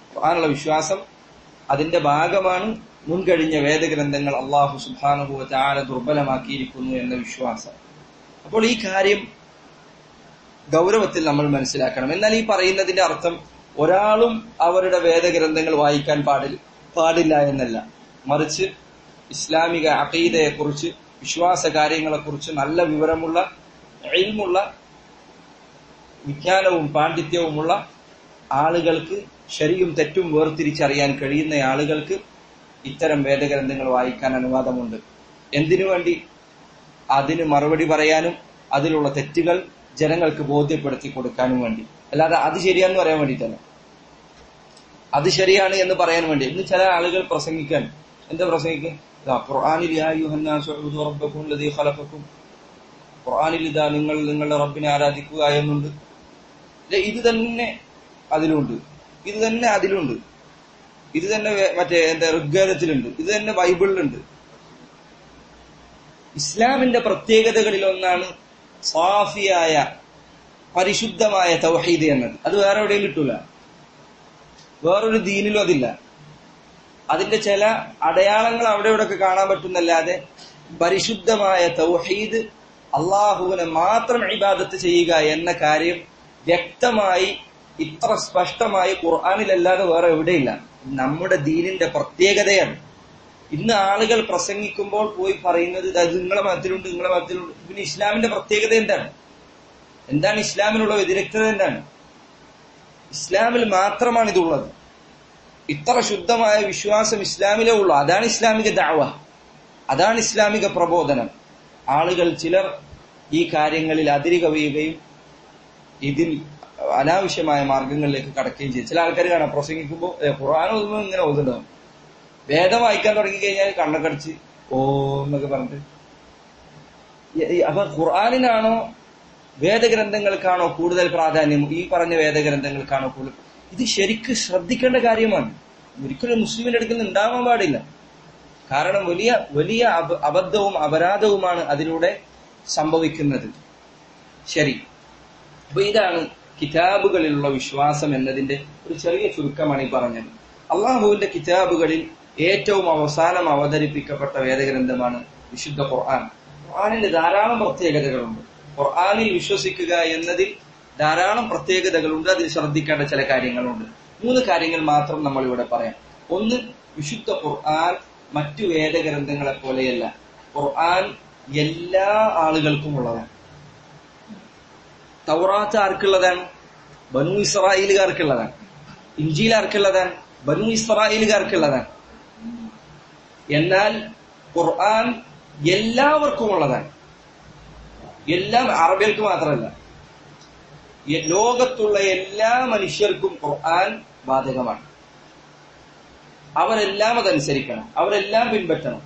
ഖുർആനുള്ള വിശ്വാസം അതിന്റെ ഭാഗമാണ്. മുൻകഴിഞ്ഞ വേദഗ്രന്ഥങ്ങൾ അല്ലാഹു സുബ്ഹാനഹു വ തആല ദുർബലമാക്കിയിരിക്കുന്നു എന്ന വിശ്വാസം. അപ്പോൾ ഈ കാര്യം ഗൗരവത്തിൽ നമ്മൾ മനസ്സിലാക്കണം. എന്നാൽ ഈ പറയുന്നതിന്റെ അർത്ഥം ഒരാളും അവരുടെ വേദഗ്രന്ഥങ്ങൾ വായിക്കാൻ പാടില്ല എന്നല്ല. മറിച്ച് ഇസ്ലാമിക അഖീദയെക്കുറിച്ച്, വിശ്വാസ കാര്യങ്ങളെക്കുറിച്ച് നല്ല വിവരമുള്ള, ഇൽമുള്ള, വിജ്ഞാനവും പാണ്ഡിത്യവുമുള്ള ആളുകൾക്ക്, ശരിയും തെറ്റും വേർതിരിച്ചറിയാൻ കഴിയുന്ന ആളുകൾക്ക് ഇത്തരം വേദഗ്രന്ഥങ്ങൾ വായിക്കാൻ അനുവാദമുണ്ട്. എന്തിനു വേണ്ടി? അതിന് മറുപടി പറയാനും അതിലുള്ള തെറ്റുകൾ ജനങ്ങൾക്ക് ബോധ്യപ്പെടുത്തി കൊടുക്കാനും വേണ്ടി. അല്ലാതെ അത് ശരിയാന്ന് പറയാൻ വേണ്ടിയിട്ടല്ല, അത് ശരിയാണ് എന്ന് പറയാൻ വേണ്ടി. ഇന്ന് ചില ആളുകൾ പ്രസംഗിക്കാൻ എന്താ പ്രസംഗിക്കും? ഖുർആനിൽ യാ അയ്യുഹന്നാസു ഉഅ്ബുദൂ റബ്ബക്കും ലദീ ഖലഖക്കും, ഖുർആനിൽ ഇതാ നിങ്ങൾ നിങ്ങളുടെ റബ്ബിനെ ആരാധിക്കുക എന്നുണ്ട്. ഇത് തന്നെ അതിലുണ്ട്, ഇത് തന്നെ അതിലുണ്ട്, ഇത് തന്നെ മറ്റേ ഋഗ്വേദത്തിലുണ്ട്, ഇത് തന്നെ ബൈബിളിലുണ്ട്. ഇസ്ലാമിന്റെ പ്രത്യേകതകളിൽ ഒന്നാണ് സാഫിയായ പരിശുദ്ധമായ തൗഹീദ് എന്നത്. അത് വേറെ എവിടെയും കിട്ടൂല, വേറൊരു ദീനിലും അതില്ല. അതിന്റെ ചില അടയാളങ്ങൾ അവിടെ ഇവിടെയൊക്കെ കാണാൻ പറ്റുന്നല്ലാതെ പരിശുദ്ധമായ തൗഹീദ്, അള്ളാഹുവിനെ മാത്രം ഇബാദത്ത് ചെയ്യുക എന്ന കാര്യം വ്യക്തമായി ഇത്ര സ്പഷ്ടമായി ഖുർആനിലല്ലാതെ വേറെ എവിടെയില്ല. നമ്മുടെ ദീനിന്റെ പ്രത്യേകതയാണ്. ഇന്ന് ആളുകൾ പ്രസംഗിക്കുമ്പോൾ പോയി പറയുന്നത് അത് നിങ്ങളെ മതത്തിലുണ്ട്, നിങ്ങളെ മതത്തിലുണ്ട്. പിന്നെ ഇസ്ലാമിന്റെ പ്രത്യേകത എന്താണ്? എന്താണ് ഇസ്ലാമിനുള്ള വ്യതിരക്തത? എന്താണ്? ഇസ്ലാമിൽ മാത്രമാണ് ഇതുള്ളത്. ഇത്ര ശുദ്ധമായ വിശ്വാസം ഇസ്ലാമിലേ ഉള്ളൂ. അതാണ് ഇസ്ലാമിക ദഅവ, അതാണ് ഇസ്ലാമിക പ്രബോധനം. ആളുകൾ ചിലർ ഈ കാര്യങ്ങളിൽ അതിര് കവിയുകയും ഇതിൽ അനാവശ്യമായ മാർഗങ്ങളിലേക്ക് കടക്കുകയും ചെയ്യും. ചില ആൾക്കാർ കാണാം പ്രസംഗിക്കുമ്പോൾ ഖുർആൻ ഓതുമ്പോൾ ഇങ്ങനെ ഓതുണ്ടാവും. വേദം വായിക്കാൻ തുടങ്ങിക്കഴിഞ്ഞാൽ കണ്ണക്കടിച്ച് ഓ എന്നൊക്കെ പറഞ്ഞിട്ട്. അപ്പൊ ഖുർആനിനാണോ വേദഗ്രന്ഥങ്ങൾക്കാണോ കൂടുതൽ പ്രാധാന്യം? ഈ പറഞ്ഞ വേദഗ്രന്ഥങ്ങൾക്കാണോ കൂടുതൽ? ഇത് ശരിക്ക് ശ്രദ്ധിക്കേണ്ട കാര്യമാണ്. ഒരിക്കലും മുസ്ലിമിന്റെ അടുക്കൽ നിന്ന് ഉണ്ടാവാൻ പാടില്ല. കാരണം വലിയ വലിയ അബദ്ധവും അപരാധവുമാണ് അതിലൂടെ സംഭവിക്കുന്നത്. ശരി, അപ്പൊ ഇതാണ് കിതാബുകളിലുള്ള വിശ്വാസം എന്നതിന്റെ ഒരു ചെറിയ ചുരുക്കമാണ് ഈ പറഞ്ഞത്. അള്ളാഹുവിന്റെ കിതാബുകളിൽ ഏറ്റവും അവസാനം അവതരിപ്പിക്കപ്പെട്ട വേദഗ്രന്ഥമാണ് വിശുദ്ധ ഖുർആൻ. ഖുർആനിന് ധാരാളം പ്രത്യേകതകളുണ്ട്. ഖുർആനിൽ വിശ്വസിക്കുക എന്നതിൽ ധാരാളം പ്രത്യേകതകളുണ്ട്. അതിൽ ശ്രദ്ധിക്കേണ്ട ചില കാര്യങ്ങളുണ്ട്. 3 കാര്യങ്ങൾ മാത്രം നമ്മൾ ഇവിടെ പറയാം. ഒന്ന്, വിശുദ്ധ ഖുർആൻ മറ്റു വേദഗ്രന്ഥങ്ങളെ പോലെയല്ല. ഖുർആൻ എല്ലാ ആളുകൾക്കും ഉള്ളതാണ്. തൗറാത്ത് ആർക്കുള്ളതാണ്? ബനു ഇസ്രായേലുകാർക്കുള്ളതാണ്. ഇഞ്ചീൽ ആർക്കുള്ളതാണ്? ബനു ഇസ്രായേലുകാർക്കുള്ളതാണ്. എന്നാൽ ഖുർആൻ എല്ലാവർക്കും ഉള്ളതാണ്. എല്ലാം അറബികൾക്ക് മാത്രമല്ല, ലോകത്തുള്ള എല്ലാ മനുഷ്യർക്കും ഖുർആൻ ബാധകമാണ്. അവരെല്ലാം അതനുസരിക്കണം, അവരെല്ലാം പിൻപറ്റണം.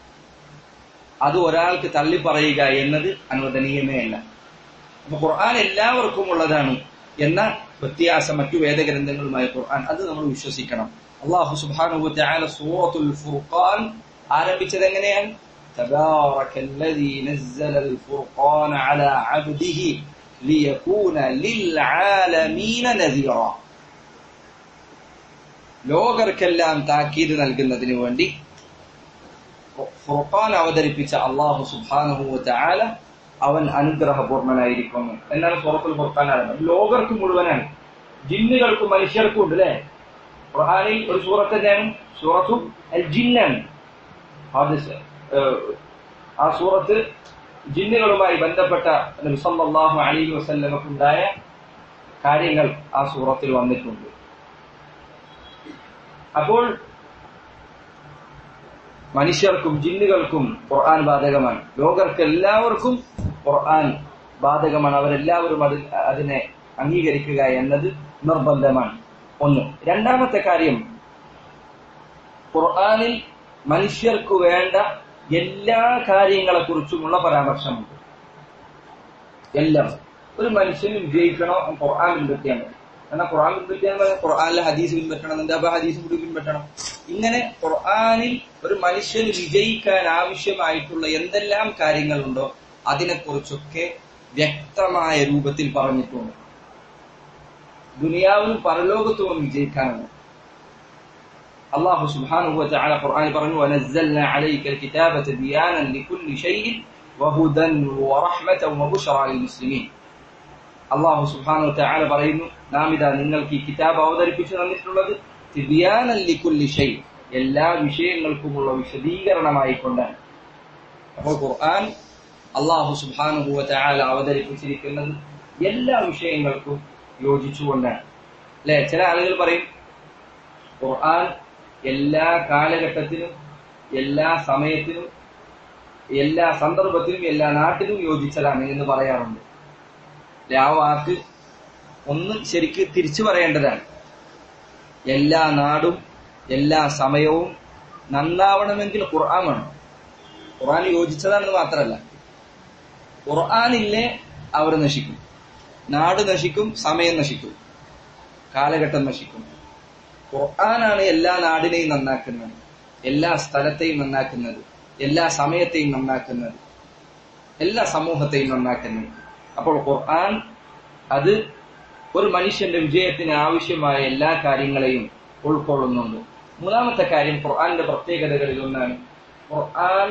അത് ഒരാൾക്ക് തള്ളി പറയുക എന്നത് അനുവദനീയമേ അല്ല. അപ്പൊ ഖുർആൻ എല്ലാവർക്കും ഉള്ളതാണ് എന്ന വ്യത്യാസം മറ്റു വേദഗ്രന്ഥങ്ങളുമായ ഖുർആൻ, അത് നമ്മൾ വിശ്വസിക്കണം. അല്ലാഹു സുബ്ഹാനഹു വ തആല സൂറത്തുൽ ഫുർഖാൻ ആരംഭിച്ചത് എങ്ങനെയാണ്? തബാറകല്ലദീ നസ്സലൽ ഫുർഖാന അലാ അബ്ദിഹി ലിയകൂന ലിൽആലമീന നദീറ. ലോകർക്കെല്ലാം താക്കീത് നൽകുന്നതിന് വേണ്ടി ഫുർഖാൻ അവതരിപ്പിച്ച അല്ലാഹു സുബ്ഹാനഹു വ തആല അവൻ അനുഗ്രഹപൂർണനായിരിക്കുന്നു എന്നാണ് സൂറത്തുൽ ഫുർഖാൻ ആരംഭം. ലോകർക്ക് മുഴുവനാണ്, ജിന്നുകൾക്കും മനുഷ്യർക്കും ഉണ്ട് അല്ലെ? ഖുർആനിൽ ഒരു സൂറത്ത് തന്നെയാണ് സൂറത്തു അൽ ജിന്നാണ്. ആ സൂറത്ത് ജിന്നുകളുമായി ബന്ധപ്പെട്ട നബി സല്ലല്ലാഹു അലൈഹി വസല്ലമക്കുണ്ടായ കാര്യങ്ങൾ ആ സൂറത്തിൽ വന്നിട്ടുണ്ട്. അപ്പോൾ മനുഷ്യർക്കും ജിന്നുകൾക്കും ഖുർആൻ ബാധകമാണ്. ലോകർക്ക് എല്ലാവർക്കും ഖുർആൻ ബാധകമാണ്. അവരെല്ലാവരും അതിനെ അംഗീകരിക്കുക എന്നത് നിർബന്ധമാണ്. ഒന്ന്. രണ്ടാമത്തെ കാര്യം, ഖുർആനിൽ മനുഷ്യർക്ക് വേണ്ട എല്ലാ കാര്യങ്ങളെക്കുറിച്ചുമുള്ള പരാമർശമുണ്ട്. എല്ലാം. ഒരു മനുഷ്യന് വിജയിക്കണോ ഖുർആൻ പിൻപറ്റിയാണ്. കാരണം ഖുർആൻ പിൻപറ്റിയാൽ ഖുർആനിലെ ഹദീസ് പിൻപറ്റണം, എന്താ ഹദീസ് കൂടി പിൻപറ്റണം. ഇങ്ങനെ ഖുർആനിൽ ഒരു മനുഷ്യന് വിജയിക്കാൻ ആവശ്യമായിട്ടുള്ള എന്തെല്ലാം കാര്യങ്ങളുണ്ടോ അതിനെക്കുറിച്ചൊക്കെ വ്യക്തമായ രൂപത്തിൽ പറഞ്ഞിട്ടുണ്ട്. ദുനിയാവിലും പരലോകത്തും വിജയിക്കാനാണ്. അല്ലാഹു സുബ്ഹാനഹു വ തആല ഖുർആനിൽ പറഞ്ഞു വനസ്സൽനാ അലൈക്കൽ കിതാബ തിബ്യാനൻ ലികുല്ലി ഷൈഇൻ വഹുദൻ വറഹ്മതൻ വബുശ്റാ ലിൽ മുസ്ലിമീൻ. അല്ലാഹു സുബ്ഹാനഹു വ തആല പറയുന്നു, നാം ഇതാ നിങ്ങൾക്ക് ഈ കിതാബ് അവതരിപ്പിച്ചു തന്നിട്ടുള്ളത് തിബ്യാനൻ ലികുല്ലി ഷൈ, എല്ലാ വിഷയങ്ങൾക്കുമുള്ള വിശദീകരണമായിക്കൊണ്ടാണ്. അപ്പോൾ ഖുർആൻ അല്ലാഹു സുബ്ഹാനഹു വ തആല അവതരിപ്പിച്ചിരിക്കുന്നത് എല്ലാ വിഷയങ്ങൾക്കും യോജിച്ചുകൊണ്ടാണ്. അല്ലെ, ചില ആളുകൾ പറയും ഖുർആൻ എല്ലാ കാലഘട്ടത്തിനും എല്ലാ സമയത്തിനും എല്ലാ സന്ദർഭത്തിനും എല്ലാ നാട്ടിലും യോജിച്ചതാണ് എന്ന് പറയാറുണ്ട്. ആ വാക്ക് ഒന്ന് ശരിക്ക് തിരിച്ചു പറയേണ്ടതാണ്. എല്ലാ നാടും എല്ലാ സമയവും നന്നാവണമെങ്കിൽ ഖുർആൻ വേണം. ഖുർആൻ യോജിച്ചതാണെന്ന് മാത്രമല്ല, ഖുർആനില്ലേ അവർ നശിക്കും, നാട് നശിക്കും, സമയം നശിക്കും, കാലഘട്ടം നശിക്കും. ഖുർആനാണ് എല്ലാ നാടിനെയും നന്നാക്കുന്നത്, എല്ലാ സ്ഥലത്തെയും നന്നാക്കുന്നത്, എല്ലാ സമയത്തെയും നന്നാക്കുന്നത്, എല്ലാ സമൂഹത്തെയും നന്നാക്കുന്നത്. അപ്പോൾ ഖുർആൻ അത് ഒരു മനുഷ്യന്റെ വിജയത്തിന് ആവശ്യമായ എല്ലാ കാര്യങ്ങളെയും ഉൾക്കൊള്ളുന്നുണ്ട്. മൂന്നാമത്തെ കാര്യം ഖുർആന്റെ പ്രത്യേകതകളിൽ ഒന്നാണ്, ഖുർആൻ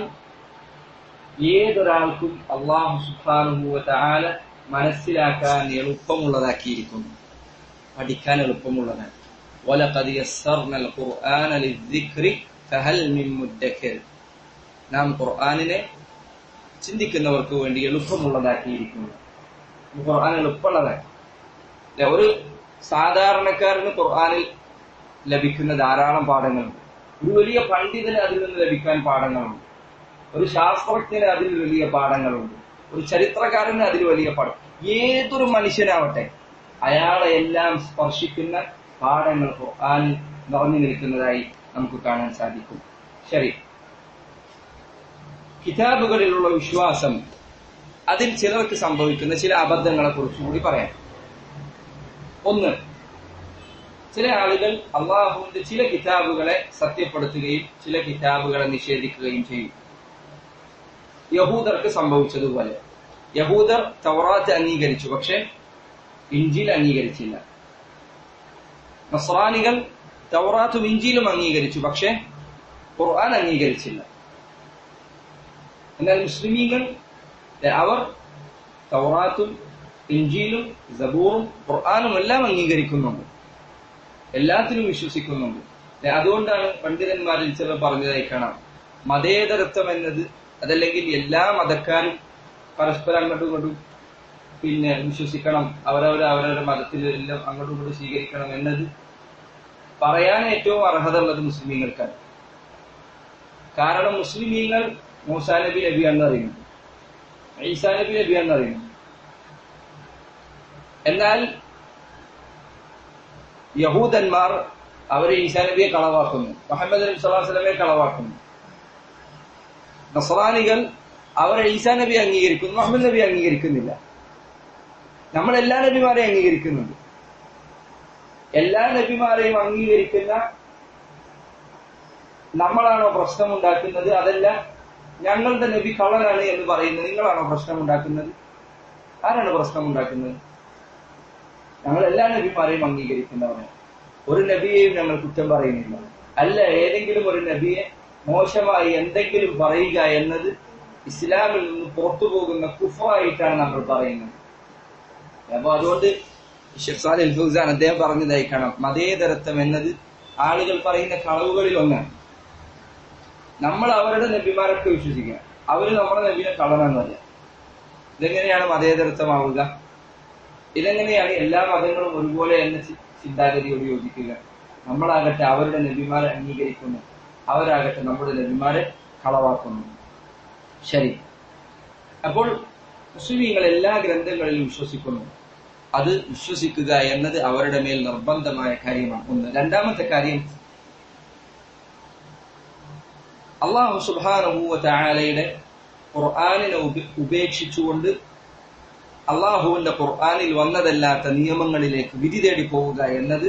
ഏതൊരാൾക്കും അല്ലാഹു സുബ്ഹാനഹു വ തആല മനസ്സിലാക്കാൻ എളുപ്പമുള്ളതാക്കിയിരിക്കുന്നു, പഠിക്കാൻ എളുപ്പമുള്ളതാണ്. വലഖദ് യസ്സർനൽ ഖുർആന ലിദ്ദിക്രി ഫഹൽ മിൻ മുദ്ദക്കിർ. നാം ഖുർആനിനെ ചിന്തിക്കുന്നവർക്ക് വേണ്ടി എളുപ്പമുള്ളതാക്കിയിരിക്കുന്നു. ഖുർആൻ എളുപ്പമുള്ളതാണ്. ഒരു സാധാരണക്കാരന് ഖുർആനിൽ ലഭിക്കുന്ന ധാരാളം പാഠങ്ങളുണ്ട്. ഒരു വലിയ പണ്ഡിതന് അതിൽ നിന്ന് ലഭിക്കാൻ പാഠങ്ങളുണ്ട്. ഒരു ശാസ്ത്രജ്ഞന് അതിൽ വലിയ പാഠങ്ങളുണ്ട്. ഒരു ചരിത്രകാരന് അതിൽ വലിയ പാഠം. ഏതൊരു മനുഷ്യനാവട്ടെ അയാളെ എല്ലാം സ്പർശിക്കുന്ന പാഠങ്ങൾ ഖുർആനിൽ നിറഞ്ഞു നിൽക്കുന്നതായി നമുക്ക് കാണാൻ സാധിക്കും. ശരി, കിതാബുകളിലുള്ള വിശ്വാസം, അതിൽ ചിലർക്ക് സംഭവിക്കുന്ന ചില അബദ്ധങ്ങളെ കുറിച്ചുകൂടി പറയാം. ഒന്ന്, ചില ആളുകൾ അള്ളാഹുവിന്റെ ചില കിതാബുകളെ സത്യപ്പെടുത്തുകയും ചില കിതാബുകളെ നിഷേധിക്കുകയും ചെയ്യും. യഹൂദർക്ക് സംഭവിച്ചതുപോലെ. യഹൂദർ തൗറാത്ത് അംഗീകരിച്ചു, പക്ഷെ ഇഞ്ചീൽ അംഗീകരിച്ചില്ല. നസ്രാനികൾ തൗറാത്തും ഇഞ്ചീലും അംഗീകരിച്ചു, പക്ഷെ ഖുർആൻ അംഗീകരിച്ചില്ല. എന്നാൽ മുസ്ലിമീങ്ങൾ അവർ തൗറാത്തും ഇഞ്ചീലും സബൂറും ഖുർആനും എല്ലാം അംഗീകരിക്കുന്നുണ്ട്, എല്ലാത്തിലും വിശ്വസിക്കുന്നുണ്ട്. അതുകൊണ്ടാണ് പണ്ഡിതന്മാരിൽ ചിലർ പറഞ്ഞതായി കാണാം, മതേതരത്വം എന്നത്, അതല്ലെങ്കിൽ എല്ലാ മതക്കാരും പരസ്പരം അങ്ങോട്ടും ഇങ്ങോട്ടും വിശ്വസിക്കണം, അവരവരുടെ മതത്തിൽ എല്ലാം അങ്ങോട്ടും ഇങ്ങോട്ടും സ്വീകരിക്കണം എന്നത് പറയാൻ ഏറ്റവും അർഹത ഉള്ളത് മുസ്ലിമീങ്ങൾക്കാണ്. കാരണം മുസ്ലിമീങ്ങൾ മൂസാ നബി നബിയാണെന്ന് അറിയുന്നു, ഈസാ നബി നബിയാണെന്ന് അറിയുന്നു. എന്നാൽ യഹൂദന്മാർ അവരെ ഈസാ നബിയെ കളവാക്കുന്നു, മുഹമ്മദ് നബി സ്വല്ലല്ലാഹു അലൈഹി വസല്ലമയെ കളവാക്കുന്നു. നസ്രാനികൾ അവരെ ഈസാ നബി അംഗീകരിക്കുന്നു, മുഹമ്മദ് നബി അംഗീകരിക്കുന്നില്ല. നമ്മൾ എല്ലാ നബിമാരെയും അംഗീകരിക്കുന്നുണ്ട്. എല്ലാ നബിമാരെയും അംഗീകരിക്കുന്ന നമ്മളാണോ പ്രശ്നമുണ്ടാക്കുന്നത്? അതല്ല, ഞങ്ങളുടെ നബി കള്ളനാണ് എന്ന് പറയുന്നത് നിങ്ങളാണോ പ്രശ്നമുണ്ടാക്കുന്നത്? ആരാണ് പ്രശ്നമുണ്ടാക്കുന്നത്? ഞങ്ങൾ എല്ലാ നബിമാരെയും അംഗീകരിക്കുന്നവരാണ്. ഒരു നബിയെയും ഞങ്ങൾ കുറ്റം പറയുന്നില്ല. അല്ല, ഏതെങ്കിലും ഒരു നബിയെ മോശമായി എന്തെങ്കിലും പറയുക എന്നത് ഇസ്ലാമിൽ നിന്ന് പുറത്തു പോകുന്ന കുഫറായിട്ടാണ് നമ്മൾ പറയുന്നത്. അപ്പൊ അതുകൊണ്ട് ഷെയ്ഖ് സാലിഹ് അൽ ഫൗസാൻ അദ്ദേഹം പറഞ്ഞതായി കാണാം, മതേതരത്വം എന്നത് ആളുകൾ പറയുന്ന കളവുകളിൽ ഒന്നാണ്. നമ്മൾ അവരുടെ നബിമാരൊക്കെ വിശ്വസിക്കുക, അവര് നമ്മുടെ നബിനെ കള്ളനാന്ന് പറയാം. ഇതെങ്ങനെയാണ് മതേതരത്വമാവുക? ഇതെങ്ങനെയാണ് എല്ലാ മതങ്ങളും ഒരുപോലെ എന്ന ചിന്താഗതിയോട് യോജിക്കുക? നമ്മളാകട്ടെ അവരുടെ നബിമാരെ അംഗീകരിക്കുന്നു, അവരാകട്ടെ നമ്മുടെ നബിമാരെ കളവാക്കുന്നു. ശരി, അപ്പോൾ മുസ്ലിമീങ്ങൾ എല്ലാ ഗ്രന്ഥങ്ങളിലും വിശ്വസിക്കുന്നു. അത് വിശ്വസിക്കുക എന്നത് അവരുടെ മേൽ നിർബന്ധമായ കാര്യമാണ്. ഒന്ന്. രണ്ടാമത്തെ കാര്യം, അല്ലാഹു സുബ്ഹാനഹു വ തആലയുടെ ഖുർആനിനെ ഉപേക്ഷിച്ചുകൊണ്ട് അള്ളാഹുവിന്റെ ഖുർആനിൽ വന്നതല്ലാത്ത നിയമങ്ങളിലേക്ക് വിധി തേടി പോവുക എന്നത്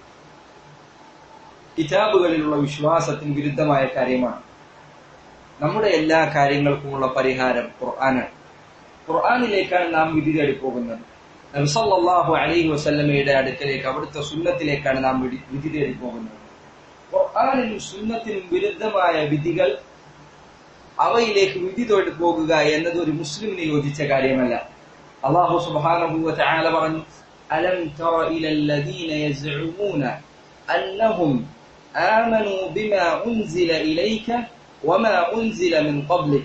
കിതാബുകളിലുള്ള വിശ്വാസത്തിന് വിരുദ്ധമായ കാര്യമാണ്. നമ്മുടെ എല്ലാ കാര്യങ്ങൾക്കുമുള്ള പരിഹാരം ഖുർആനാണ്. ഖുർആനിലേക്കാണ് നാം വിധി തേടി പോകുന്നത്. നബി സല്ലല്ലാഹു അലൈഹി വസല്ലമയുടെ അടുക്കലേക്ക്, അവിടുത്തെ സുന്നത്തിലേക്കാണ് നാം വിധി തേടി പോകുന്നത്. ഖുർആനിനും സുന്നത്തിനും വിരുദ്ധമായ വിധികൾ അവയിലേക്ക് വിധി തൊട്ട് പോകുക എന്നത് ഒരു മുസ്ലിമിന് യോജിച്ച കാര്യമല്ല. അല്ലാഹു സുബ്ഹാനഹു വ തആല പറഞ്ഞു, അലം തറ ഇലല്ലദീന യസ്ഉമൂന അന്നഹും ആമനൂ ബിമാ ഉൻസില ഇലൈക വമാ ഉൻസില മിൻ ഖബ്ലിക.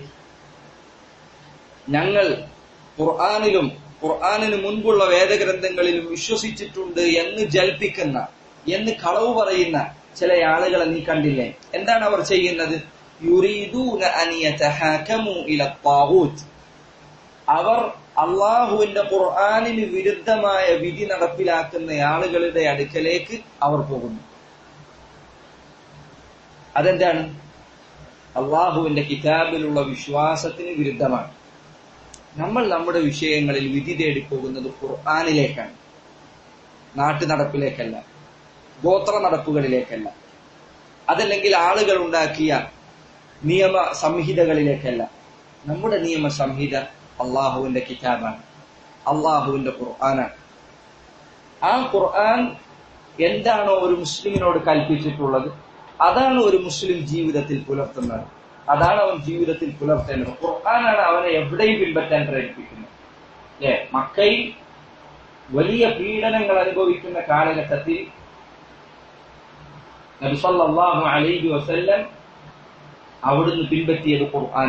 ഞങ്ങൾ ഖുർആനിലും ഖുർആനിന് മുൻപുള്ള വേദഗ്രന്ഥങ്ങളിലും വിശ്വസിച്ചിട്ടുണ്ട് എന്ന് ജൽപ്പിക്കുന്ന, എന്ന് കളവ് പറയുന്ന ചില ആളുകളെ നീ കണ്ടില്ലേ? എന്താണ് അവർ ചെയ്യുന്നത്? യുരീദൂന അൻ യതഹാകമു ഇല ത്വാഗൂത്ത്. അവർ അള്ളാഹുവിന്റെ ഖുർആനിന് വിരുദ്ധമായ വിധി നടപ്പിലാക്കുന്ന ആളുകളുടെ അടുക്കലേക്ക് അവർ പോകുന്നു. അതെന്താണ്? അള്ളാഹുവിന്റെ കിതാബിലുള്ള വിശ്വാസത്തിന് വിരുദ്ധമാണ്. നമ്മൾ നമ്മുടെ വിഷയങ്ങളിൽ വിധി തേടി പോകുന്നത് ഖുർആനിലേക്കാണ്, നാട്ടു നടപ്പിലേക്കല്ല, ഗോത്ര നടപ്പുകളിലേക്കല്ല, അതല്ലെങ്കിൽ ആളുകൾ ഉണ്ടാക്കിയ നിയമ സംഹിതകളിലേക്കല്ല. നമ്മുടെ നിയമ സംഹിത അള്ളാഹുവിന്റെ കിതാബാണ്, അള്ളാഹുവിന്റെ ഖുർആനാണ്. ആ ഖുർആൻ എന്താണോ ഒരു മുസ്ലിമിനോട് കൽപ്പിച്ചിട്ടുള്ളത് അതാണ് ഒരു മുസ്ലിം ജീവിതത്തിൽ പുലർത്തുന്നത്, അതാണ് അവൻ ജീവിതത്തിൽ പുലർത്തേണ്ടത്. ഖുർആനാണ് അവനെ എവിടെയും പിൻപറ്റാൻ പ്രേരിപ്പിക്കുന്നത്. അല്ലെ, മക്കയിൽ വലിയ പീഡനങ്ങൾ അനുഭവിക്കുന്ന കാലഘട്ടത്തിൽ നബി സല്ലല്ലാഹു അലൈഹി വസല്ലം അവിടുന്ന് പിൻപറ്റിയത്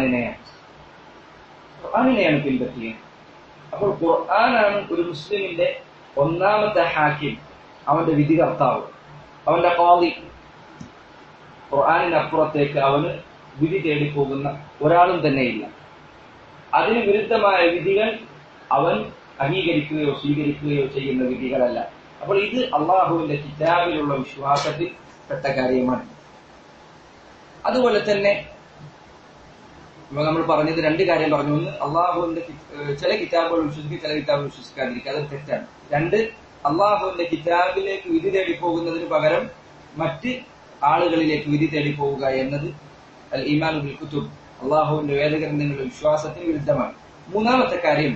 ഖുർആനിനെയാണ് പിൻപറ്റിയത്. അപ്പോൾ ഖുർആനാണ് ഒരു മുസ്ലിമിന്റെ ഒന്നാമത്തെ ഹാക്കിം, അവന്റെ വിധികർത്താവ്, അവന്റെ ഖാദി. ഖുർആനിനപ്പുറത്തേക്ക് അവന് വിധി തേടിപ്പോകുന്ന ഒരാളും തന്നെയില്ല. അതിന് വിരുദ്ധമായ വിധികൾ അവൻ അംഗീകരിക്കുകയോ സ്വീകരിക്കുകയോ ചെയ്യുന്ന വിധികളല്ല. അപ്പോൾ ഇത് അള്ളാഹുവിന്റെ കിതാബിലുള്ള വിശ്വാസത്തിൽ പെട്ട കാര്യമാണ്. അതുപോലെ തന്നെ നമ്മൾ പറഞ്ഞത് രണ്ട് കാര്യം പറഞ്ഞു. ഒന്ന്, അള്ളാഹുവിന്റെ ചില കിതാബുകൾ വിശ്വസിക്കുക, ചില കിതാബുകൾ വിശ്വസിക്കാതിരിക്കുക, അത് തെറ്റാണ്. രണ്ട്, അള്ളാഹുവിന്റെ കിതാബിലേക്ക് വിധി തേടി പോകുന്നതിന് പകരം മറ്റ് ആളുകളിലേക്ക് വിധി തേടി പോവുക എന്നത് അൽ ഈമാനു ബിൽ കുതുബ്, അള്ളാഹുവിന്റെ വേദഗ്രന്ഥങ്ങളുടെ വിശ്വാസത്തിന് വിരുദ്ധമാണ്. മൂന്നാമത്തെ കാര്യം,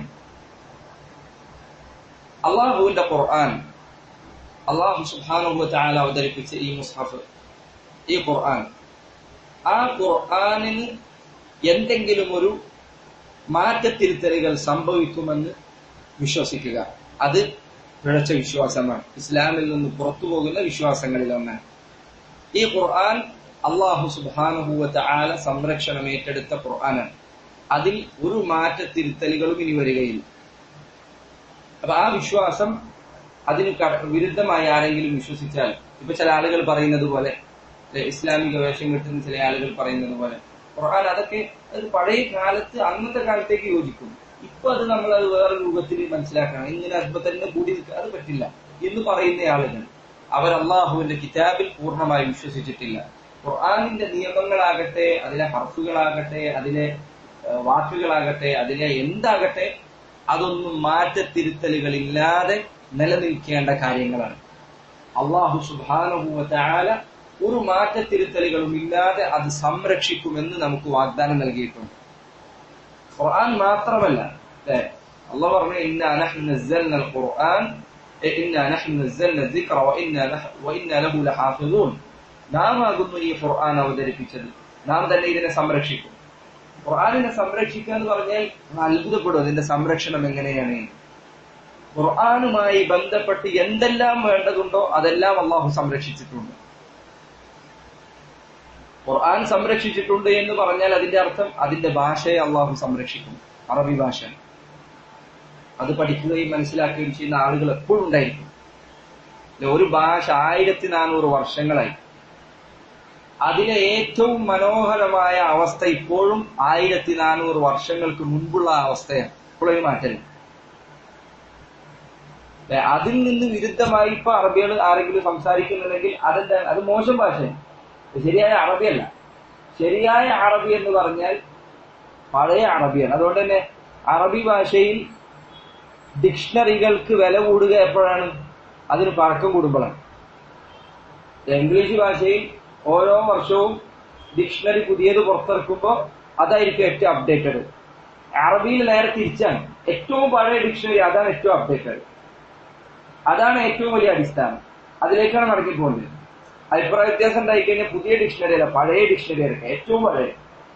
അള്ളാഹുവിന്റെ ഖുർആൻ, അള്ളാഹു സുബ്ഹാനഹു വ തആല അവതരിപ്പിച്ച ഈ മുസ്ഹഫ്, ഈ ഖുർആൻ, ആ ഖുർആനിന് എന്തെങ്കിലും ഒരു മാറ്റത്തിരുത്തലുകൾ സംഭവിക്കുമെന്ന് വിശ്വസിക്കുക, അത് പിഴച്ച വിശ്വാസമാണ്, ഇസ്ലാമിൽ നിന്ന് പുറത്തു പോകുന്ന വിശ്വാസങ്ങളിൽ ഒന്നാണ്. ഈ ഖുർആൻ അള്ളാഹു സുബ്ഹാനഹു വ തആല സംരക്ഷണം ഏറ്റെടുത്ത ഖുർആനാണ്. അതിൽ ഒരു മാറ്റത്തിരുത്തലുകളും ഇനി വരികയില്ല. അപ്പൊ ആ വിശ്വാസം, അതിന് വിരുദ്ധമായി ആരെങ്കിലും വിശ്വസിച്ചാൽ, ഇപ്പൊ ചില ആളുകൾ പറയുന്നത് പോലെ, ഇസ്ലാമിക വേഷം കെട്ടുന്ന ചില ആളുകൾ പറയുന്നത് പോലെ, ഖുർആൻ അതൊക്കെ അത് പഴയ കാലത്ത് അന്നത്തെ കാലത്തേക്ക് യോജിക്കും, ഇപ്പൊ അത് നമ്മൾ അത് വേറെ രൂപത്തിൽ മനസ്സിലാക്കണം, ഇങ്ങനെ അപ്പൊ തന്നെ കൂടി നിൽക്കുക, അത് പറ്റില്ല എന്ന് പറയുന്ന ആളുകൾ അവർ അള്ളാഹുവിന്റെ കിതാബിൽ പൂർണ്ണമായി വിശ്വസിച്ചിട്ടില്ല. ഖുർആനിന്റെ നിയമങ്ങളാകട്ടെ, അതിലെ ഹർഫുകളാകട്ടെ, അതിലെ വാക്കുകളാകട്ടെ, അതിലെ എന്താകട്ടെ, അതൊന്നും മാറ്റത്തിരുത്തലുകളില്ലാതെ നിലനിൽക്കേണ്ട കാര്യങ്ങളാണ്. അള്ളാഹു സുബ്ഹാനഹു വ തആല ഒരു മാറ്റത്തിരുത്തലുകളും ഇല്ലാതെ അത് സംരക്ഷിക്കുമെന്ന് നമുക്ക് വാഗ്ദാനം നൽകിയിട്ടുണ്ട്. ഖുർആൻ മാത്രമല്ല, അള്ളാഹു പറഞ്ഞു, ഇന്നാ നഹ്നു നസ്സൽനൽ ഖുർആൻ ഇന്നാ നഹ്നു നസ്സൽന ദിക്റ വ ഇന്നാ ലഹു ലഹാഫിദൂൻ. നാം ആകുന്നു ഈ ഖുർആൻ അവതരിപ്പിച്ചത്, നാം തന്നെ ഇതിനെ സംരക്ഷിക്കും. ഖുർആനിനെ സംരക്ഷിക്കുക എന്ന് പറഞ്ഞാൽ അത്ഭുതപ്പെടും, അതിന്റെ സംരക്ഷണം എങ്ങനെയാണ്. ഖുർആനുമായി ബന്ധപ്പെട്ട് എന്തെല്ലാം വേണ്ടതുണ്ടോ അതെല്ലാം അള്ളാഹു സംരക്ഷിച്ചിട്ടുണ്ട്. ഖുർആൻ സംരക്ഷിച്ചിട്ടുണ്ട് എന്ന് പറഞ്ഞാൽ അതിന്റെ അർത്ഥം അതിന്റെ ഭാഷയെ അള്ളാഹു സംരക്ഷിക്കും, അറബി ഭാഷ. അത് പഠിക്കുകയും മനസ്സിലാക്കുകയും ചെയ്യുന്ന ആളുകൾ എപ്പോഴും ഉണ്ടായിരിക്കും. ഒരു ഭാഷ 1400 വർഷങ്ങളായി, അതിലെ ഏറ്റവും മനോഹരമായ അവസ്ഥ ഇപ്പോഴും 1400 വർഷങ്ങൾക്ക് മുൻപുള്ള അവസ്ഥയാണ്. ഇപ്പോഴും മാറ്റം. അതിൽ നിന്ന് വിരുദ്ധമായി ഇപ്പൊ അറബികൾ ആരെങ്കിലും സംസാരിക്കുന്നുണ്ടെങ്കിൽ അതെന്താണ്? അത് മോശം ഭാഷയാണ്, ശരിയായ അറബിയല്ല. ശരിയായ അറബി എന്ന് പറഞ്ഞാൽ പഴയ അറബിയാണ്. അതുകൊണ്ട് തന്നെ അറബി ഭാഷയിൽ ഡിക്ഷണറികൾക്ക് വില കൂടുക എപ്പോഴാണ്? അതിന് പഴക്കം കൂടുമ്പോഴാണ്. ഇംഗ്ലീഷ് ഭാഷയിൽ ഓരോ വർഷവും ഡിക്ഷണറി പുതിയത് പുറത്തിറക്കുമ്പോൾ അതായിരിക്കും ഏറ്റവും അപ്ഡേറ്റഡ്. അറബിയിൽ നേരെ തിരിച്ചാണ്, ഏറ്റവും പഴയ ഡിക്ഷണറി അതാണ് ഏറ്റവും അപ്ഡേറ്റഡ്, അതാണ് ഏറ്റവും വലിയ അടിസ്ഥാനം, അതിലേക്കാണ് നടക്കിപ്പോകുന്നത്. അഭിപ്രായ വ്യത്യാസം ഉണ്ടായിക്കഴിഞ്ഞാൽ പുതിയ ഡിക്ഷണറി അല്ല, പഴയ ഡിക്ഷണറി എടുക്കുക, ഏറ്റവും പഴയ.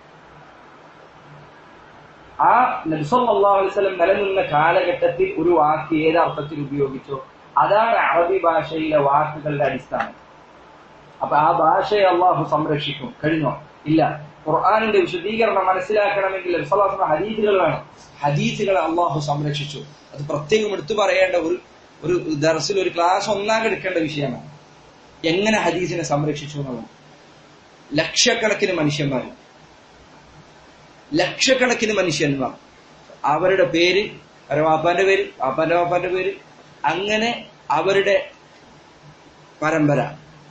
ആ നബി സല്ലല്ലാഹു അലൈഹി വസല്ലം നിലനിന്ന കാലഘട്ടത്തിൽ ഒരു വാക്ക് ഏത് അർത്ഥത്തിൽ ഉപയോഗിച്ചോ അതാണ് അറബി ഭാഷയിലെ വാക്കുകളുടെ അടിസ്ഥാനം. അപ്പൊ ആ ഭാഷയെ അള്ളാഹു സംരക്ഷിക്കും. കഴിഞ്ഞോ? ഇല്ല. ഖുർആനിന്റെ വിശദീകരണം മനസ്സിലാക്കണമെങ്കിൽ നബി സല്ലല്ലാഹു അലൈഹി വസല്ലം ഹദീസുകൾ വേണം. ഹദീസുകളെ അള്ളാഹു സംരക്ഷിച്ചു. അത് പ്രത്യേകം എടുത്തു പറയേണ്ട ഒരു ദർസിൽ ഒരു ക്ലാസ് ഒന്നാകെ എടുക്കേണ്ട വിഷയമാണ്. എങ്ങനെ ഹദീസിനെ സംരക്ഷിച്ചു എന്നുള്ളത്. ലക്ഷക്കണക്കിന് മനുഷ്യന്മാർ അവരുടെ പേര്, അവരുടെ വാപ്പാന്റെ പേര്, വാപ്പാന്റെ പേര്, അങ്ങനെ അവരുടെ പരമ്പര,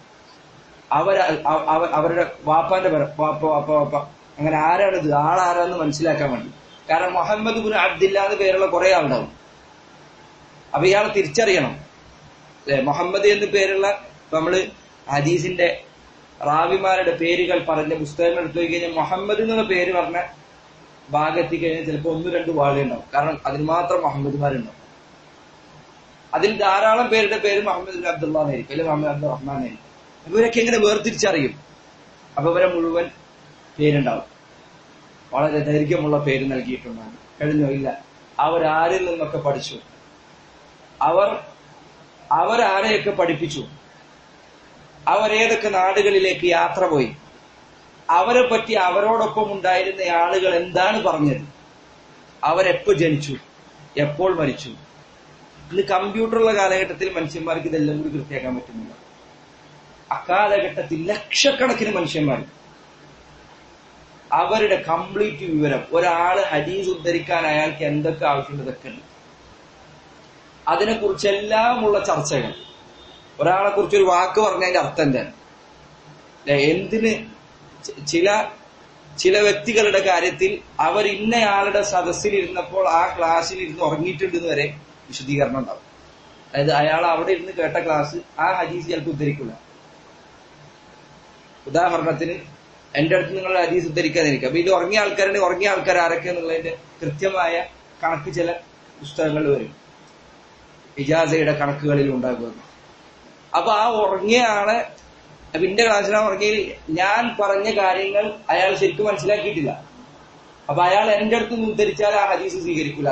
അവരുടെ വാപ്പാന്റെ വാപ്പ അങ്ങനെ ആരാണിത്, ആളാരാന്ന് മനസ്സിലാക്കാൻ വേണ്ടി. കാരണം മുഹമ്മദ് ബിൻ അബ്ദില്ല എന്ന് പേരുള്ള കുറെ ആളുണ്ടാവും. അപ്പൊ ഇയാളെ തിരിച്ചറിയണം. അല്ലെ, മുഹമ്മദ് എന്ന് പേരുള്ള നമ്മള് ഹദീസിന്റെ റാവിമാരുടെ പേരുകൾ പറഞ്ഞ പുസ്തകങ്ങൾ എടുത്തു കഴിഞ്ഞാൽ മുഹമ്മദ് എന്നുള്ള പേര് പറഞ്ഞ ഭാഗത്തി കഴിഞ്ഞാൽ ചിലപ്പോൾ 1-2 വാളേ ഉണ്ടാവും. കാരണം അതിന് മാത്രം മുഹമ്മദ്മാരുണ്ടാവും. അതിൽ ധാരാളം പേരുടെ പേര് മുഹമ്മദ് ബിൻ അബ്ദുള്ള എന്നായിരിക്കും, അല്ലെങ്കിൽ മുഹമ്മദ് അബ്ദുൾ റഹ്മാൻ ആയിരിക്കും. ഇവരൊക്കെ എങ്ങനെ വേർതിരിച്ചറിയും? അപ്പൊ ഇവരെ മുഴുവൻ പേരുണ്ടാവും. വളരെ ദൈർഘ്യമുള്ള പേര് നൽകിയിട്ടുണ്ടാകും. കഴിഞ്ഞോ? ഇല്ല. അവരാരിൽ നിന്നൊക്കെ പഠിച്ചു, അവരാരെയൊക്കെ പഠിപ്പിച്ചു, അവരേതൊക്കെ നാടുകളിലേക്ക് യാത്ര പോയി, അവരെ പറ്റി അവരോടൊപ്പം ഉണ്ടായിരുന്ന ആളുകൾ എന്താണ് പറഞ്ഞത്, അവരെപ്പോ ജനിച്ചു, എപ്പോൾ മരിച്ചു. ഇന്ന് കമ്പ്യൂട്ടറുള്ള കാലഘട്ടത്തിൽ മനുഷ്യന്മാർക്ക് ഇതെല്ലാം കൂടി കൃത്യമാക്കാൻ പറ്റുന്നില്ല. അക്കാലഘട്ടത്തിൽ ലക്ഷക്കണക്കിന് മനുഷ്യന്മാർ അവരുടെ കംപ്ലീറ്റ് വിവരം, ഒരാള് ഹദീസ് ഉദ്ധരിക്കാൻ അയാൾക്ക് എന്തൊക്കെ ആവശ്യമുള്ളതൊക്കെ ഉണ്ട്, അതിനെക്കുറിച്ചെല്ലാമുള്ള ചർച്ചകൾ. ഒരാളെ കുറിച്ച് ഒരു വാക്ക് പറഞ്ഞതിന്റെ അർത്ഥം എന്താണ്, എന്തിന് ചില വ്യക്തികളുടെ കാര്യത്തിൽ അവർ ഇന്നയാളുടെ സദസ്സിൽ ഇരുന്നപ്പോൾ ആ ക്ലാസ്സിൽ ഇരുന്ന് ഉറങ്ങിയിട്ടുണ്ടെന്ന് വരെ വിശദീകരണം ഉണ്ടാവും. അതായത് അയാൾ അവിടെ ഇരുന്ന് കേട്ട ക്ലാസ് ആ ഹദീസ് ചിലപ്പോൾ ഉദ്ധരിക്കില്ല. ഉദാഹരണത്തിന് എന്റെ അടുത്ത് നിങ്ങൾ ഹദീസ് ഉദ്ധരിക്കാതിരിക്കും. അപ്പൊ ഇത് ഉറങ്ങിയ ആൾക്കാർ ആരൊക്കെ എന്നുള്ളതിന്റെ കൃത്യമായ കണക്ക് ചില പുസ്തകങ്ങളിൽ വരും, ഇജാസയുടെ കണക്കുകളിൽ ഉണ്ടാകുന്നത്. അപ്പൊ ആ ഉറങ്ങിയ ആളെ എന്റെ ക്ലാസ്സിലാണ് ഉറങ്ങിയത്, ഞാൻ പറഞ്ഞ കാര്യങ്ങൾ അയാൾ ശരിക്കും മനസ്സിലാക്കിയിട്ടില്ല. അപ്പൊ അയാൾ എന്റെ അടുത്ത് നിന്ന് ഉദ്ധരിച്ചാൽ ആ ഹദീസ് സ്വീകരിക്കില്ല.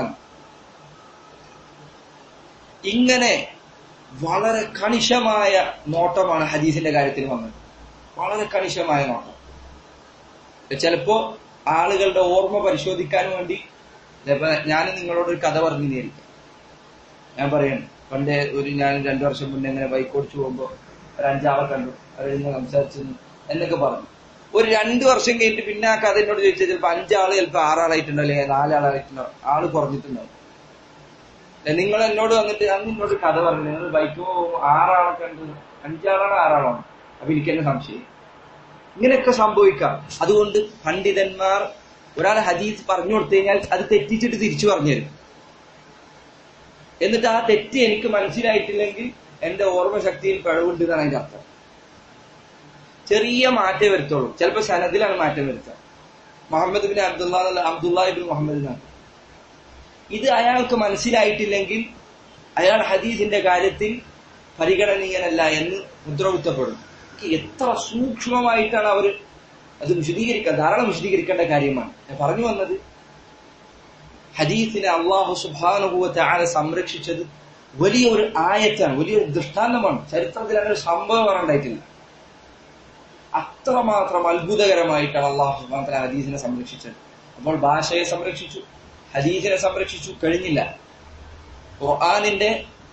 ഇങ്ങനെ വളരെ കണിശമായ നോട്ടമാണ് ഹദീസിന്റെ കാര്യത്തിൽ വന്നത്. വളരെ കണിശമായ നോട്ടം. ചിലപ്പോ ആളുകളുടെ ഓർമ്മ പരിശോധിക്കാൻ വേണ്ടി ഞാൻ നിങ്ങളോടൊരു കഥ പറഞ്ഞു തന്നിരിക്കും. ഞാൻ പറയണം, പണ്ടേ ഞാൻ 2 വർഷം മുന്നേ ഇങ്ങനെ ബൈക്ക് ഓടിച്ചു പോകുമ്പോ ഒരു 5 ആളെ കണ്ടു, അവരിന്ന് സംസാരിച്ചു എന്നൊക്കെ പറഞ്ഞു. ഒരു 2 വർഷം കഴിഞ്ഞിട്ട് പിന്നെ ആ കഥ എന്നോട് ചോദിച്ചാൽ ചിലപ്പോ 5 ആള്, ചിലപ്പോ 6 ആളായിട്ടുണ്ടോ, അല്ലെങ്കിൽ 4 ആളായിട്ടുണ്ടോ, ആള് കുറഞ്ഞിട്ടുണ്ടാവും. നിങ്ങൾ എന്നോട് വന്നിട്ട് അന്ന് എന്നോട് കഥ പറഞ്ഞു, നിങ്ങൾ ബൈക്ക് പോകുമ്പോൾ 6 ആളെ കണ്ടു, 5 ആളാണോ 6 ആളാണോ? അപ്പൊ എനിക്ക് തന്നെ സംശയം. ഇങ്ങനെയൊക്കെ സംഭവിക്കാം. അതുകൊണ്ട് പണ്ഡിതന്മാർ ഒരാൾ ഹദീസ് പറഞ്ഞു കൊടുത്തു കഴിഞ്ഞാൽ അത് തെറ്റിച്ചിട്ട് തിരിച്ചു പറഞ്ഞു തരും. എന്നിട്ട് ആ തെറ്റ് എനിക്ക് മനസ്സിലായിട്ടില്ലെങ്കിൽ എന്റെ ഓർമ്മശക്തിയിൽ പിഴവുണ്ട് എന്നാണ് അതിന്റെ അർത്ഥം. ചെറിയ മാറ്റം വരുത്തുള്ളൂ. ചിലപ്പോൾ സനദിലാണ് മാറ്റം വരുത്തുക. Muhammad bin Abdullah ibn Muhammad എന്നാണ്. ഇത് അയാൾക്ക് മനസ്സിലായിട്ടില്ലെങ്കിൽ അയാൾ ഹദീസിന്റെ കാര്യത്തിൽ പരിഗണനീയനല്ല എന്ന് മുദ്രകുത്തപ്പെടും. എത്ര സൂക്ഷ്മമായിട്ടാണ് അവർ അത് ധാരാളം വിശദീകരിക്കേണ്ട കാര്യമാണ്. ഞാൻ പറഞ്ഞു വന്നത്, ഹദീസിനെ അള്ളാഹു സുബ്ഹാനഹു വ തആല സംരക്ഷിച്ചത് വലിയൊരു ആയത്താണ്, വലിയൊരു ദൃഷ്ടാന്തമാണ്. ചരിത്രത്തിൽ അങ്ങനെ ഒരു സംഭവം ഉണ്ടായിട്ടില്ല. അത്രമാത്രം അത്ഭുതകരമായിട്ടാണ് അള്ളാഹു സുബ്ഹാനഹു വ തആല ഹദീസിനെ സംരക്ഷിച്ചത്. അപ്പോൾ ഭാഷയെ സംരക്ഷിച്ചു, ഹദീസിനെ സംരക്ഷിച്ചു. കഴിഞ്ഞില്ല, ഖുർആനിന്റെ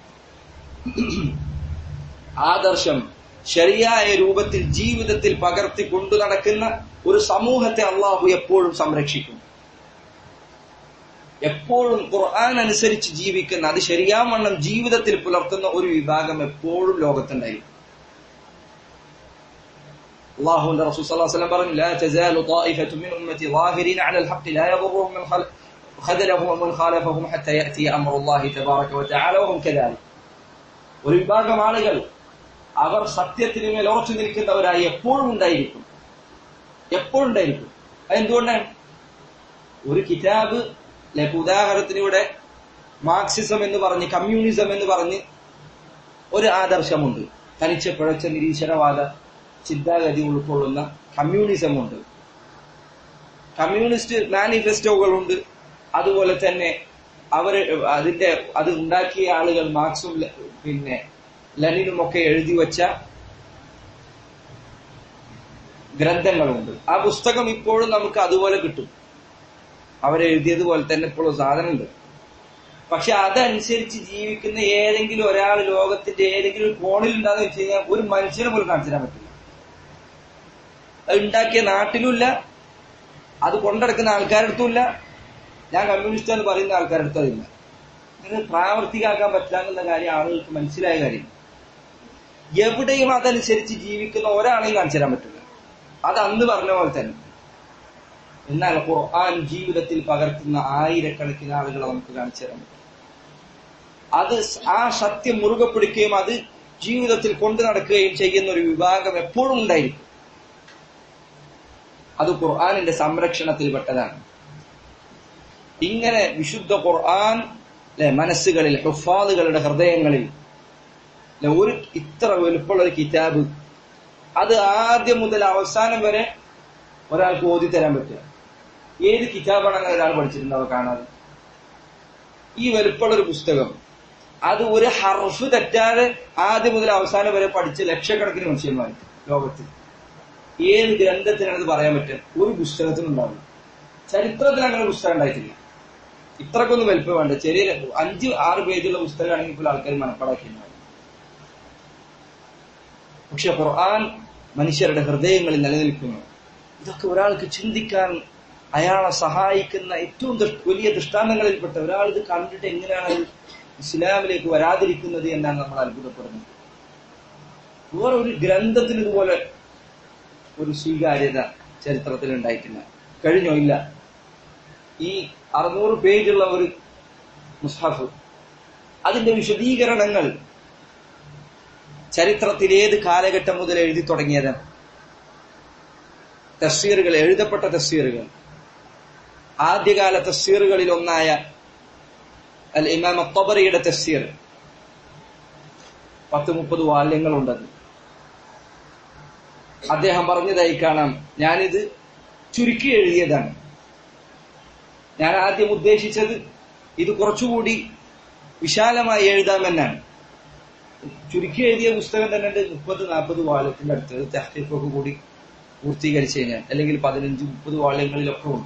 ആദർശം ശരിയായ രൂപത്തിൽ ജീവിതത്തിൽ പകർത്തി കൊണ്ടു നടക്കുന്ന ഒരു സമൂഹത്തെ അള്ളാഹു എപ്പോഴും സംരക്ഷിക്കും. എപ്പോഴും ഖുർആൻ അനുസരിച്ച് ജീവിക്കുന്ന, അത് ശരിയാവണ്ണം ജീവിതത്തിൽ പുലർത്തുന്ന ഒരു വിഭാഗം എപ്പോഴും ലോകത്തുണ്ടായിരിക്കും. അല്ലാഹുവിന്റെ റസൂൽ സ്വല്ലല്ലാഹു അലൈഹി വസല്ലം പറഞ്ഞു, ലാ തസാലു ത്വായിഫത്തു മിൻ ഉമ്മത്തി ളാഹിരീന അലൽ ഹഖ് ലാ യദുറുഹും മൻ ഖദലഹും വമൻ ഖാലഫഹും ഹത്താ യഅതി അംറുല്ലാഹി തബാറക വതആല വഹും കദാലിക്. ഒരു വിഭാഗം ആളുകൾ അവർ സത്യത്തിന് മേൽ ഉറച്ചു നിൽക്കുന്നവരായി എപ്പോഴും ഉണ്ടായിരിക്കും. അതെന്തുകൊണ്ടാണ്? ഒരു കിതാബ്, ഉദാഹരണത്തിലൂടെ മാർക്സിസം എന്ന് പറഞ്ഞ്, കമ്മ്യൂണിസം എന്ന് പറഞ്ഞ് ഒരു ആദർശമുണ്ട്. തനിച്ച് പിഴച്ച നിരീശ്വരവാദ ചിന്താഗതി ഉൾക്കൊള്ളുന്ന കമ്മ്യൂണിസമുണ്ട്, കമ്മ്യൂണിസ്റ്റ് മാനിഫെസ്റ്റോകളുണ്ട്. അതുപോലെ തന്നെ അത് ഉണ്ടാക്കിയ ആളുകൾ മാർക്സും ലെനിനും ഒക്കെ എഴുതി വച്ച ഗ്രന്ഥങ്ങളുണ്ട്. ആ പുസ്തകം ഇപ്പോഴും നമുക്ക് അതുപോലെ കിട്ടും, അവരെഴുതിയതുപോലെ തന്നെ ഇപ്പോഴും സാധനമുണ്ട്. പക്ഷെ അതനുസരിച്ച് ജീവിക്കുന്ന ഏതെങ്കിലും ഒരാൾ ലോകത്തിന്റെ ഏതെങ്കിലും ഒരു കോണിൽ ഉണ്ടാകുന്ന വെച്ച് കഴിഞ്ഞാൽ ഒരു മനുഷ്യനെ പോലും കാണിച്ചു തരാൻ പറ്റില്ല. അത് ഉണ്ടാക്കിയ നാട്ടിലുമില്ല, അത് കൊണ്ടെടുക്കുന്ന ആൾക്കാരുടെ അടുത്തുമില്ല, ഞാൻ കമ്മ്യൂണിസ്റ്റ് എന്ന് പറയുന്ന ആൾക്കാരുടെ അടുത്തതില്ല. ഇത് പ്രാവർത്തികമാക്കാൻ പറ്റില്ല എന്നുള്ള കാര്യം ആളുകൾക്ക് മനസ്സിലായ കാര്യം. എവിടെയും അതനുസരിച്ച് ജീവിക്കുന്ന ഒരാളെയും കാണിച്ചു തരാൻ പറ്റില്ല. അത് അന്ന് പറഞ്ഞ പോലെ തന്നെ. എന്നാൽ ഖുർആൻ ജീവിതത്തിൽ പകർത്തുന്ന ആയിരക്കണക്കിന് ആളുകളെ നമുക്ക് കാണിച്ചു തരാൻ പറ്റും. അത് ആ സത്യം മുറുകെ പിടിക്കുകയും അത് ജീവിതത്തിൽ കൊണ്ടു നടക്കുകയും ചെയ്യുന്ന ഒരു വിഭാഗം എപ്പോഴും ഉണ്ടായിരിക്കും. അത് ഖുർആനിന്റെ സംരക്ഷണത്തിൽപ്പെട്ടതാണ്. ഇങ്ങനെ വിശുദ്ധ ഖുർആൻ മനസ്സുകളിൽ, ഹുഫാദുകളുടെ ഹൃദയങ്ങളിൽ ഒരു ഇത്ര വലുപ്പമുള്ള ഒരു കിതാബ്, അത് ആദ്യം മുതൽ അവസാനം വരെ ഒരാൾക്ക് ഓതിത്തരാൻ പറ്റുക. ഏത് കിതാബാണ് അങ്ങനെ ഒരാൾ പഠിച്ചിട്ടുണ്ടാവുക കാണാതെ? ഈ വലുപ്പമുള്ള ഒരു പുസ്തകം, അത് ഒരു ഹർഫ് തെറ്റാതെ ആദ്യം മുതൽ അവസാനം വരെ പഠിച്ച് ലക്ഷക്കണക്കിന് മനുഷ്യന്മാർ ലോകത്തിൽ. ഏത് ഗ്രന്ഥത്തിനാണ് ഇത് പറയാൻ പറ്റുക? ഒരു പുസ്തകത്തിനുണ്ടാവില്ല. ചരിത്രത്തിൽ അങ്ങനെ പുസ്തകം ഉണ്ടായിട്ടില്ല. ഇത്രക്കൊന്നും വലുപ്പം വേണ്ട, ചെറിയ 5-6 പേജുള്ള പുസ്തകമാണെങ്കിൽ ഇപ്പോൾ ആൾക്കാർ മനപ്പാടാക്കിയിട്ടുണ്ടാവും. പക്ഷെ ഖുർആൻ മനുഷ്യരുടെ ഹൃദയങ്ങളിൽ നിലനിൽക്കുന്നു. ഇതൊക്കെ ഒരാൾക്ക് ചിന്തിക്കാൻ അയാളെ സഹായിക്കുന്ന ഏറ്റവും വലിയ ദൃഷ്ടാന്തങ്ങളിൽപ്പെട്ട ഒരാൾ ഇത് കണ്ടിട്ട് എങ്ങനെയാണ് ഇസ്ലാമിലേക്ക് വരാതിരിക്കുന്നത് എന്നാണ് നമ്മൾ അത്ഭുതപ്പെടുന്നത്. വേറെ ഒരു ഗ്രന്ഥത്തിന് ഇതുപോലെ ഒരു സ്വീകാര്യത ചരിത്രത്തിൽ ഉണ്ടായിട്ടില്ല. കഴിഞ്ഞോ? ഇല്ല. ഈ 600 പേജുള്ള ഒരു മുസ്ഹഫ്, അതിന്റെ വിശദീകരണങ്ങൾ ചരിത്രത്തിൽ ഏത് കാലഘട്ടം മുതൽ എഴുതി തുടങ്ങിയതാണ്? തഫ്സീറുകൾ, എഴുതപ്പെട്ട തഫ്സീറുകൾ, ആദ്യകാല തഫ്സീറുകളിൽ ഒന്നായ അൽ ഇമാം അത്തബറിയുടെ തഫ്സീർ 10-30 വാല്യങ്ങളുണ്ടത്. അദ്ദേഹം പറഞ്ഞതായി കാണാം, ഞാനിത് ചുരുക്കി എഴുതിയതാണ്. ഞാൻ ആദ്യം ഉദ്ദേശിച്ചത് ഇത് കുറച്ചുകൂടി വിശാലമായി എഴുതാമെന്നാണ്. ചുരുക്കി എഴുതിയ പുസ്തകം തന്നെ 30-40 വാല്യത്തിന്റെ അടുത്ത് തഹ്ഖീഖൊക്കെ കൂടി പൂർത്തീകരിച്ചു കഴിഞ്ഞാൽ, അല്ലെങ്കിൽ 15-30 വാല്യങ്ങളിലൊക്കെ ഉണ്ട്.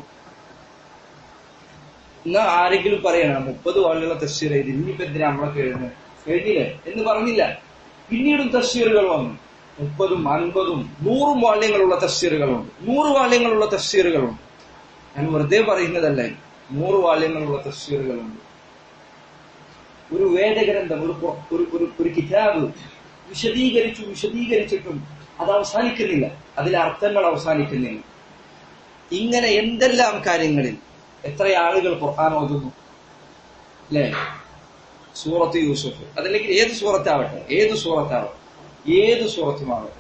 എന്നാൽ ആരെങ്കിലും പറയണം 30 വാല്യമുള്ള തഫ്സീർ എഴുതി, ഇനിയിപ്പോ എന്തിനാ നമ്മളൊക്കെ എഴുതുന്നത്? എഴുതിയില്ലേ എന്ന് പറഞ്ഞില്ല. പിന്നീടും തഫ്സീറുകൾ വന്നു. 30, 50, 100 വാല്യങ്ങളുള്ള തഫ്സീറുകളുണ്ട്, 100 വാല്യങ്ങളുള്ള തഫ്സീറുകളുണ്ട്. ഞാൻ വെറുതെ പറയുന്നതല്ലേ, 100 വാല്യങ്ങളുള്ള തഫ്സീറുകളുണ്ട്. ഒരു വേദഗ്രന്ഥം, ഒരു കിതാബ് വിശദീകരിച്ചിട്ടും അത് അവസാനിക്കുന്നില്ല, അതിലെ അർത്ഥങ്ങൾ അവസാനിക്കുന്നില്ല. ഇങ്ങനെ എന്തെല്ലാം കാര്യങ്ങളിൽ എത്ര ആളുകൾ ഖുർആൻ ഓതുന്നു അല്ലേ? സൂറത്ത് യൂസുഫ്, അതല്ലെങ്കിൽ ഏത് സൂറത്താവട്ടെ, ഏത് സൂറത്തുമാവട്ടെ,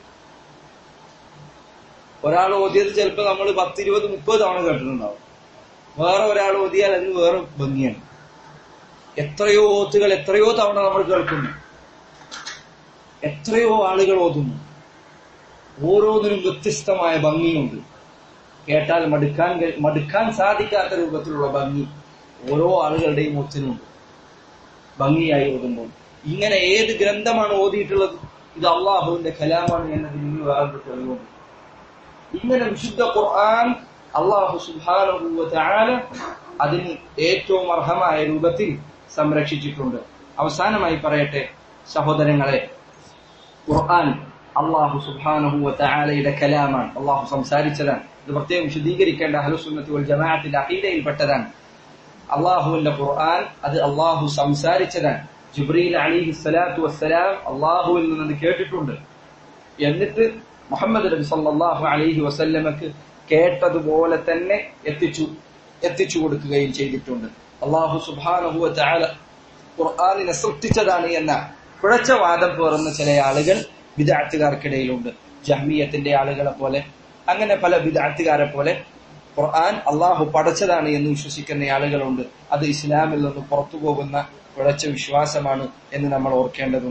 ഒരാൾ ഓതിയത് ചിലപ്പോൾ നമ്മൾ 10, 20, 30 തവണ കേട്ടിട്ടുണ്ടാവും. വേറെ ഒരാൾ ഓതിയാൽ അതിന് വേറെ ഭംഗിയാണ്. എത്രയോ ഓത്തുകൾ എത്രയോ തവണ നമ്മൾ കേൾക്കുന്നു, എത്രയോ ആളുകൾ ഓതുന്നു. ഓരോന്നിനും വ്യത്യസ്തമായ ഭംഗിയുണ്ട്. കേട്ടാൽ മടുക്കാൻ സാധിക്കാത്ത രൂപത്തിലുള്ള ഭംഗി ഓരോ ആളുകളുടെയും ഒത്തിനുണ്ട്, ഭംഗിയായി ഓതുമ്പോൾ. ഇങ്ങനെ ഏത് ഗ്രന്ഥമാണ് ഓതിയിട്ടുള്ളത്? ഇത് അള്ളാഹുവിന്റെ കലാമാണ് എന്നതിന് വേറൊരു തെളിവുണ്ട്. ഇങ്ങനെ വിശുദ്ധ ഖുർആൻ അള്ളാഹു സുബ്ഹാനഹു വ തആല അതിന് ഏറ്റവും അർഹമായ രൂപത്തിൽ സംരക്ഷിച്ചിട്ടുണ്ട്. അവസാനമായി പറയട്ടെ സഹോദരങ്ങളെ, ഖുർആൻ അള്ളാഹു സുബ്ഹാനഹു വ തആലയുടെ കലാമാണ്, അള്ളാഹു സംസാരിച്ചതാണ്. ഇത് പ്രത്യേകം വിശദീകരിക്കേണ്ട അഹ്ലുസുന്നത്തി വൽ ജമാഅത്തിന്റെ അഖീദയിൽപ്പെട്ടതാണ്. അള്ളാഹുവിന്റെ ഖുർആൻ അത് അള്ളാഹു സംസാരിച്ചതാണ്. ജിബ്രീൽ അലൈഹിസ്സലാത്തു വസ്സലാം അള്ളാഹുവിൽ നിന്ന് കേട്ടിട്ടുണ്ട്. എന്നിട്ട് മുഹമ്മദ് നബി സല്ലല്ലാഹു അലൈഹി വസല്ലമക്ക് കേട്ടതുപോലെ തന്നെ എത്തിച്ചു കൊടുക്കുകയും ചെയ്തിട്ടുണ്ട്. അള്ളാഹു സുബ്ഹാനഹു വ തആല ഖുർആനിനെ സൃഷ്ടിച്ചതാണ് എന്ന പിഴച്ച വാദം പേറുന്ന ചില ആളുകൾ ബിദ്അത്തുകാർക്കിടയിലുണ്ട്. ജഹ്മിയത്തിന്റെ ആളുകളെ പോലെ, അങ്ങനെ പല ബിദ്അത്തുകാരെ പോലെ ഖുർആൻ അള്ളാഹു പടച്ചതാണ് എന്ന് വിശ്വസിക്കുന്ന ആളുകളുണ്ട്. അത് ഇസ്ലാമിൽ നിന്ന് പുറത്തു പോകുന്ന പിഴച്ച വിശ്വാസമാണ് എന്ന് നമ്മൾ ഓർക്കേണ്ടതുണ്ട്.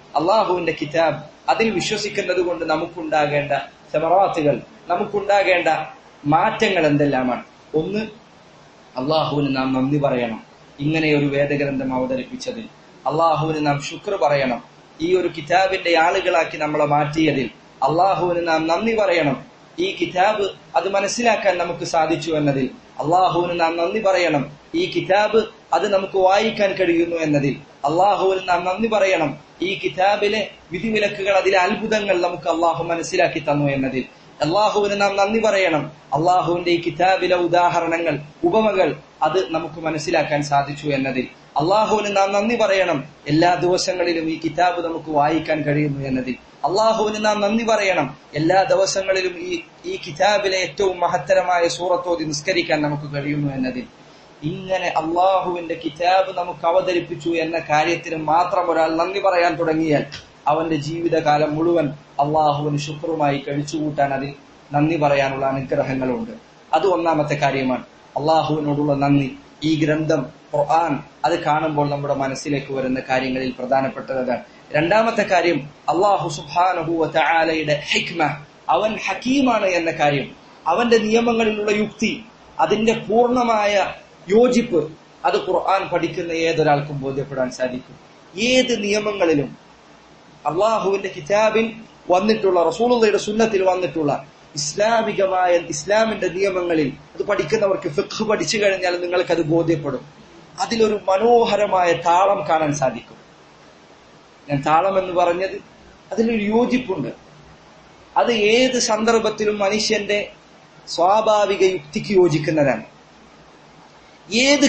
അള്ളാഹുവിന്റെ കിതാബ്, അതിൽ വിശ്വസിക്കുന്നത് കൊണ്ട് നമുക്കുണ്ടാകേണ്ട സമറാത്തുകൾ, നമുക്കുണ്ടാകേണ്ട മാറ്റങ്ങൾ എന്തെല്ലാമാണ്? ഒന്ന്, അള്ളാഹുവിന് നാം നന്ദി പറയണം. ഇങ്ങനെ ഒരു വേദഗ്രന്ഥം അവതരിപ്പിച്ചതിൽ അള്ളാഹുവിന് നാം ശുക്ർ പറയണം. ഈ ഒരു കിതാബിന്റെ ആളുകളാക്കി നമ്മളെ മാറ്റിയതിൽ അള്ളാഹുവിന് നാം നന്ദി പറയണം. ഈ കിതാബ് അത് മനസ്സിലാക്കാൻ നമുക്ക് സാധിച്ചു എന്നതിൽ അള്ളാഹുവിന് നാം നന്ദി പറയണം. ഈ കിതാബ് അത് നമുക്ക് വായിക്കാൻ കഴിയുന്നു എന്നതിൽ അള്ളാഹുവിന് നാം നന്ദി പറയണം. ഈ കിതാബിലെ വിധിവിലക്കുകൾ, അതിലെ അത്ഭുതങ്ങൾ നമുക്ക് അള്ളാഹു മനസ്സിലാക്കി തന്നു എന്നതിൽ അള്ളാഹുവിന് നാം നന്ദി പറയണം. അള്ളാഹുവിന്റെ ഈ കിതാബിലെ ഉദാഹരണങ്ങൾ, ഉപമകൾ അത് നമുക്ക് മനസ്സിലാക്കാൻ സാധിച്ചു എന്നതിൽ അള്ളാഹുവിന് നാം നന്ദി പറയണം. എല്ലാ ദിവസങ്ങളിലും ഈ കിതാബ് നമുക്ക് വായിക്കാൻ കഴിയുന്നു എന്നതിൽ അള്ളാഹുവിന് നാം നന്ദി പറയണം. എല്ലാ ദിവസങ്ങളിലും ഈ കിതാബിലെ ഏറ്റവും മഹത്തരമായ സൂറത്തോതി നിസ്കരിക്കാൻ നമുക്ക് കഴിയുന്നു എന്നതിൽ. ഇങ്ങനെ അള്ളാഹുവിന്റെ കിതാബ് നമുക്ക് അവതരിപ്പിച്ചു എന്ന കാര്യത്തിന് മാത്രം ഒരാൾ നന്ദി പറയാൻ തുടങ്ങിയാൽ അവന്റെ ജീവിതകാലം മുഴുവൻ അള്ളാഹുവിന് ശുക്രുമായി കഴിച്ചുകൂട്ടാൻ അതിൽ നന്ദി പറയാനുള്ള അനുഗ്രഹങ്ങളുണ്ട്. അത് ഒന്നാമത്തെ കാര്യമാണ്, അള്ളാഹുവിനോടുള്ള നന്ദി. ഈ ഗ്രന്ഥം ഖുർആൻ അത് കാണുമ്പോൾ നമ്മുടെ മനസ്സിലേക്ക് വരുന്ന കാര്യങ്ങളിൽ പ്രധാനപ്പെട്ടതാണ്. രണ്ടാമത്തെ കാര്യം, അള്ളാഹു സുബ്ഹാനഹു വ തആലയുടെ ഹിക്മ, അവൻ ഹക്കീമാണ് എന്ന കാര്യം, അവന്റെ നിയമങ്ങളിലുള്ള യുക്തി, അതിന്റെ പൂർണ്ണമായ യോജിപ്പ്, അത് ഖുർആൻ പഠിക്കുന്ന ഏതൊരാൾക്കും ബോധ്യപ്പെടാൻ സാധിക്കും. ഏത് നിയമങ്ങളിലും അള്ളാഹുവിന്റെ കിതാബിൽ വന്നിട്ടുള്ള, റസൂലുള്ളാഹിയുടെ സുന്നത്തിൽ വന്നിട്ടുള്ള ഇസ്ലാമികമായ ഇസ്ലാമിന്റെ നിയമങ്ങളിൽ അത് പഠിക്കുന്നവർക്ക്, ഫിഖ് പഠിച്ചു കഴിഞ്ഞാൽ നിങ്ങൾക്കത് ബോധ്യപ്പെടും. അതിലൊരു മനോഹരമായ താളം കാണാൻ സാധിക്കും. ഞാൻ താളം എന്ന് പറഞ്ഞത് അതിലൊരു യോജിപ്പുണ്ട്. അത് ഏത് സന്ദർഭത്തിലും മനുഷ്യന്റെ സ്വാഭാവിക യുക്തിക്ക് യോജിക്കുന്നതാണ്. ഏത്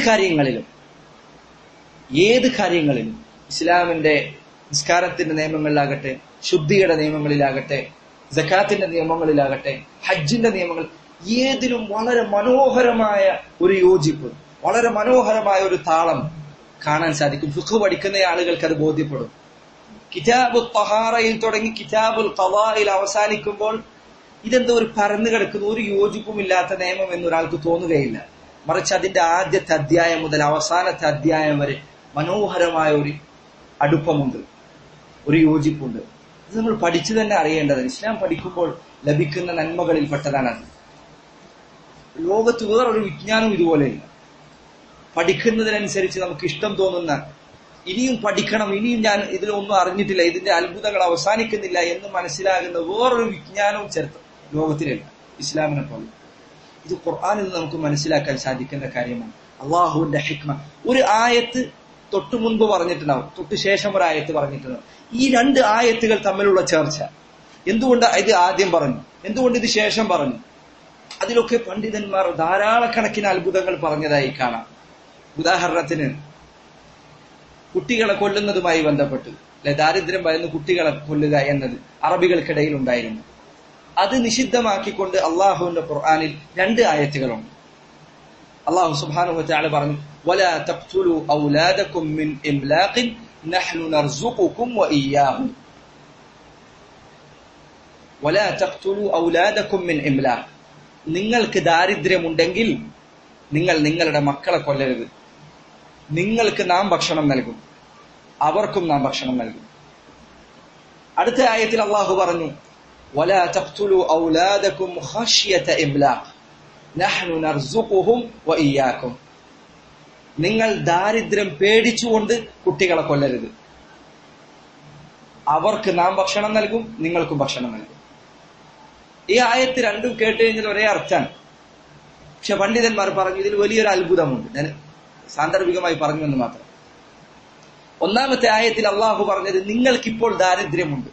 കാര്യങ്ങളിലും ഇസ്ലാമിന്റെ നിസ്കാരത്തിന്റെ നിയമങ്ങളിലാകട്ടെ, ശുദ്ധിയുടെ നിയമങ്ങളിലാകട്ടെ, സക്കാത്തിന്റെ നിയമങ്ങളിലാകട്ടെ, ഹജ്ജിന്റെ നിയമങ്ങൾ, ഏതിലും വളരെ മനോഹരമായ ഒരു യോജിപ്പ്, വളരെ മനോഹരമായ ഒരു താളം കാണാൻ സാധിക്കും. ഫിഖ് പഠിക്കുന്ന ആളുകൾക്ക് അത് ബോധ്യപ്പെടും. കിതാബുൽ തഹാറയിൽ തുടങ്ങി കിതാബുൽ ഖളായിൽ അവസാനിക്കുമ്പോൾ ഇതെന്തോ ഒരു പരന്നു കിടക്കുന്ന, ഒരു യോജിപ്പുമില്ലാത്ത നിയമം എന്നൊരാൾക്ക് തോന്നുകയില്ല. മറിച്ച് അതിന്റെ ആദ്യത്തെ അധ്യായം മുതൽ അവസാനത്തെ അധ്യായം വരെ മനോഹരമായ ഒരു അടുപ്പമുണ്ട്, ഒരു യോജിപ്പുണ്ട്. ഇത് നമ്മൾ പഠിച്ചു തന്നെ അറിയേണ്ടതാണ്. ഇസ്ലാം പഠിക്കുമ്പോൾ ലഭിക്കുന്ന നന്മകളിൽ പെട്ടതാണത്. ലോകത്ത് വേറൊരു വിജ്ഞാനം ഇതുപോലെയില്ല. പഠിക്കുന്നതിനനുസരിച്ച് നമുക്ക് ഇഷ്ടം തോന്നുന്ന, ഇനിയും പഠിക്കണം, ഇനിയും ഞാൻ ഇതിലൊന്നും അറിഞ്ഞിട്ടില്ല, ഇതിന്റെ അത്ഭുതങ്ങൾ അവസാനിക്കുന്നില്ല എന്ന് മനസ്സിലാകുന്ന വേറൊരു വിജ്ഞാനവും ലോകത്തിലില്ല ഇസ്ലാമിനെ പോലെ. ഇത് ഖുർആനിൽ നമുക്ക് മനസ്സിലാക്കാൻ സാധിക്കുന്ന കാര്യമാണ്. അള്ളാഹുവിന്റെ ഹിക്മ. ഒരു ആയത്ത് തൊട്ടു മുൻപ് പറഞ്ഞിട്ടുണ്ടാവും, തൊട്ട് ശേഷം ഒരു ആയത്ത് പറഞ്ഞിട്ടുണ്ടാവും. ഈ രണ്ട് ആയത്തുകൾ തമ്മിലുള്ള ചർച്ച, എന്തുകൊണ്ട് ഇത് ആദ്യം പറഞ്ഞു, എന്തുകൊണ്ട് ഇത് ശേഷം പറഞ്ഞു, അതിലൊക്കെ പണ്ഡിതന്മാർ ധാരാളക്കണക്കിന് അത്ഭുതങ്ങൾ പറഞ്ഞതായി കാണാം. ഉദാഹരണത്തിന് കുട്ടികളെ കൊല്ലുന്നതുമായി ബന്ധപ്പെട്ട്, അല്ലെ, ദാരിദ്ര്യം ഭയന്ന് കുട്ടികളെ കൊല്ലുക എന്നത് അറബികൾക്കിടയിൽ ഉണ്ടായിരുന്നു. അത് നിഷിദ്ധമാക്കിക്കൊണ്ട് അള്ളാഹുവിന്റെ ഖുർആനിൽ രണ്ട് ആയത്തുകളുണ്ട്. അള്ളാഹു സുബ്ഹാനഹു വ തആല പറഞ്ഞു, വലാ തഖ്തുലു ഔലാദകും മിൻ ഇംലാഖിൻ നഹ്നു നർസുഖുകും വഇയ്യാഹും. വലാ തഖ്തുലു ഔലാദകും മിൻ ഇംലാഖ്. നിങ്ങൾക്ക് ദാരിദ്ര്യമുണ്ടെങ്കിൽ നിങ്ങൾ നിങ്ങളുടെ മക്കളെ കൊല്ലരുത്. നിങ്ങൾക്ക് നാം ഭക്ഷണം നൽകും, അവർക്കും നാം ഭക്ഷണം നൽകും. അടുത്ത ആയത്തിൽ അള്ളാഹു പറഞ്ഞു, വലാ തഖ്തുലു ഔലാദകും ഖശ്യത ഇംലാഖ് നഹ്നു നർസുഖുഹും വഇയ്യാകും. നിങ്ങൾ ദാരിദ്ര്യം പേടിച്ചുകൊണ്ട് കുട്ടികളെ കൊല്ലരുത്, അവർക്ക് നാം ഭക്ഷണം നൽകും, നിങ്ങൾക്കും ഭക്ഷണം നൽകും. ഈ ആയത്ത് രണ്ടും കേട്ട് കഴിഞ്ഞാൽ ഒരേ അർത്ഥമാണ്. പക്ഷെ പണ്ഡിതന്മാർ പറഞ്ഞു ഇതിൽ വലിയൊരു അത്ഭുതമുണ്ട്. ഞാൻ സാന്ദർഭികമായി പറഞ്ഞു എന്ന് മാത്രം. ഒന്നാമത്തെ ആയത്തിൽ അള്ളാഹു പറഞ്ഞത് നിങ്ങൾക്കിപ്പോൾ ദാരിദ്ര്യമുണ്ട്.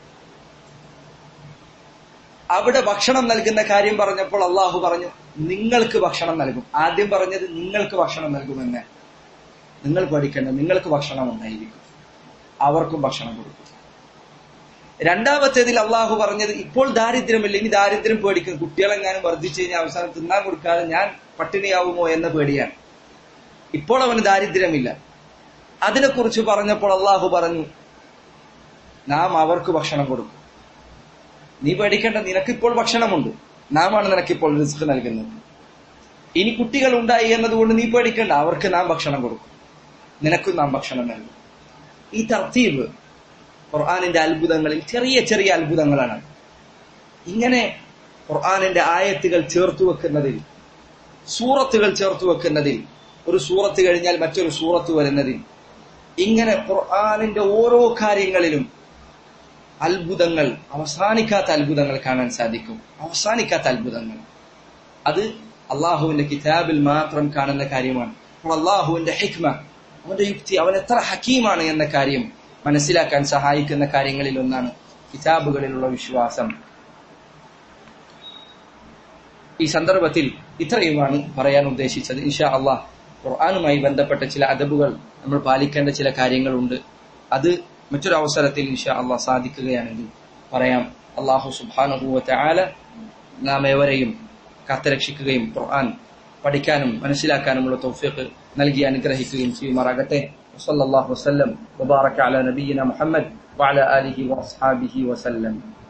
അവിടെ ഭക്ഷണം നൽകുന്ന കാര്യം പറഞ്ഞപ്പോൾ അള്ളാഹു പറഞ്ഞു നിങ്ങൾക്ക് ഭക്ഷണം നൽകും. ആദ്യം പറഞ്ഞത് നിങ്ങൾക്ക് ഭക്ഷണം നൽകുമെന്ന്. നിങ്ങൾ പഠിക്കേണ്ട, നിങ്ങൾക്ക് ഭക്ഷണം ഉണ്ടായിരിക്കും, അവർക്കും ഭക്ഷണം കൊടുക്കും. രണ്ടാമത്തേതിൽ അള്ളാഹു പറഞ്ഞത് ഇപ്പോൾ ദാരിദ്ര്യമില്ല, ഇനി ദാരിദ്ര്യം പേടിക്കുന്നു. കുട്ടികളെങ്ങാനും വർദ്ധിച്ചു കഴിഞ്ഞാൽ അവസാനം തിന്നാൻ കൊടുക്കാതെ ഞാൻ പട്ടിണിയാവുമോ എന്ന പേടിയാണ്. ഇപ്പോൾ അവന് ദാരിദ്ര്യമില്ല. അതിനെക്കുറിച്ച് പറഞ്ഞപ്പോൾ അള്ളാഹു പറഞ്ഞു നാം അവർക്ക് ഭക്ഷണം കൊടുക്കും. നീ പേടിക്കേണ്ട, നിനക്കിപ്പോൾ ഭക്ഷണമുണ്ട്, നാമാണ് നിനക്കിപ്പോൾ റിസ്ക് നൽകുന്നത്. ഇനി കുട്ടികൾ ഉണ്ടായി എന്നതുകൊണ്ട് നീ പേടിക്കേണ്ട, അവർക്ക് നാം ഭക്ഷണം കൊടുക്കും, നിനക്കും നാം ഭക്ഷണം നൽകും. ഈ തർത്തീബ്, ഖുർആനിന്റെ അത്ഭുതങ്ങളിൽ ചെറിയ ചെറിയ അത്ഭുതങ്ങളാണ്. ഇങ്ങനെ ഖുർആനിന്റെ ആയത്തുകൾ ചേർത്തു വെക്കുന്നതിൽ, സൂറത്തുകൾ ചേർത്തു വെക്കുന്നതിൽ, ഒരു സൂറത്ത് കഴിഞ്ഞാൽ മറ്റൊരു സൂറത്ത് വരുന്നതിൽ, ഇങ്ങനെ ഖുർആനിന്റെ ഓരോ കാര്യങ്ങളിലും അത്ഭുതങ്ങൾ, അവസാനിക്കാത്ത അത്ഭുതങ്ങൾ കാണാൻ സാധിക്കും. അവസാനിക്കാത്ത അത്ഭുതങ്ങൾ. അത് അള്ളാഹുവിന്റെ കിതാബിൽ മാത്രം കാണുന്ന കാര്യമാണ്. അള്ളാഹുവിന്റെ ഹിക്മ, അവന്റെ യുക്തി, അവൻ എത്ര ഹക്കീമാണ് എന്ന കാര്യം മനസ്സിലാക്കാൻ സഹായിക്കുന്ന കാര്യങ്ങളിൽ ഒന്നാണ് കിതാബുകളിലുള്ള വിശ്വാസം. ഈ സന്ദർഭത്തിൽ ഇത്രയുമാണ് പറയാൻ ഉദ്ദേശിച്ചത്. ഇൻഷാ അള്ളാഹ് ഖുർആനുമായി ബന്ധപ്പെട്ട ചില അദബുകൾ, നമ്മൾ പാലിക്കേണ്ട ചില കാര്യങ്ങളുണ്ട്. അത് മറ്റൊരു അവസരത്തിൽ ഇൻഷാ അള്ളാഹ് സാധിക്കുകയാണെങ്കിൽ പറയാം. അള്ളാഹു സുബ്ഹാനഹു വ തആല നാം ഏവരെയും കാത്തുരക്ഷിക്കുകയും ഖുർആൻ പഠിക്കാനും മനസ്സിലാക്കാനുമുള്ള തൗഫീഖ് നൽകി അനുഗ്രഹിക്കുകയും ചെയ്യുമാറാകട്ടെ. വസല്ലല്ലാഹു വസല്ലം വബാറക അലാ നബിയിന മുഹമ്മദ് വഅലാ ആലിഹി വഅസ്ഹാബിഹി വസല്ലം.